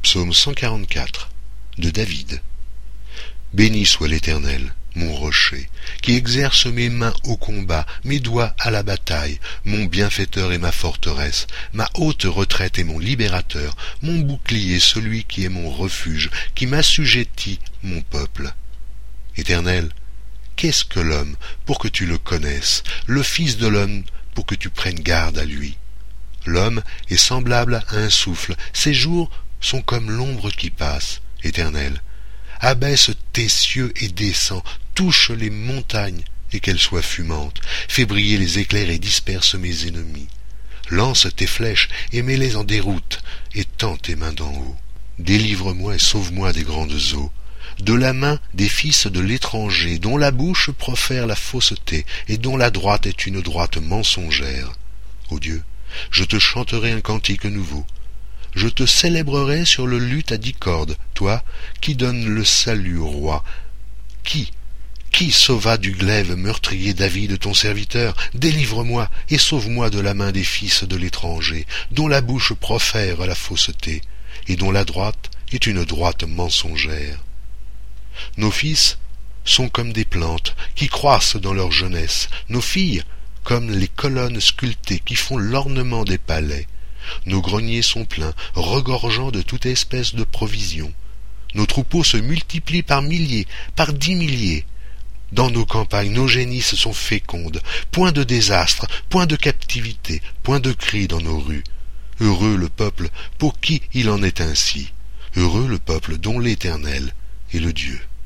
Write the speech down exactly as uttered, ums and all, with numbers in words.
Psaume cent quarante-quatre de David. Béni soit l'Éternel, mon rocher, qui exerce mes mains au combat, mes doigts à la bataille, mon bienfaiteur et ma forteresse, ma haute retraite et mon libérateur, mon bouclier, celui qui est mon refuge, qui m'assujettit mon peuple. Éternel, qu'est-ce que l'homme pour que tu le connaisses, le fils de l'homme pour que tu prennes garde à lui? L'homme est semblable à un souffle, ses jours sont comme l'ombre qui passe. Éternel, abaisse tes cieux et descends, touche les montagnes et qu'elles soient fumantes, fais briller les éclairs et disperse mes ennemis. Lance tes flèches et mets-les en déroute, et tends tes mains d'en haut. Délivre-moi et sauve-moi des grandes eaux, de la main des fils de l'étranger, dont la bouche profère la fausseté, et dont la droite est une droite mensongère. Ô Dieu, je te chanterai un cantique nouveau. Je te célébrerai sur le luth à dix cordes, toi qui donnes le salut au roi. Qui, qui sauva du glaive meurtrier David ton serviteur? Délivre-moi et sauve-moi de la main des fils de l'étranger, dont la bouche profère la fausseté, et dont la droite est une droite mensongère. Nos fils sont comme des plantes qui croissent dans leur jeunesse, nos filles comme les colonnes sculptées qui font l'ornement des palais. Nos greniers sont pleins, regorgeant de toute espèce de provisions. Nos troupeaux se multiplient par milliers, par dix milliers. Dans nos campagnes, nos génisses sont fécondes. Point de désastre, point de captivité, point de cris dans nos rues. Heureux le peuple pour qui il en est ainsi. Heureux le peuple dont l'Éternel est le Dieu.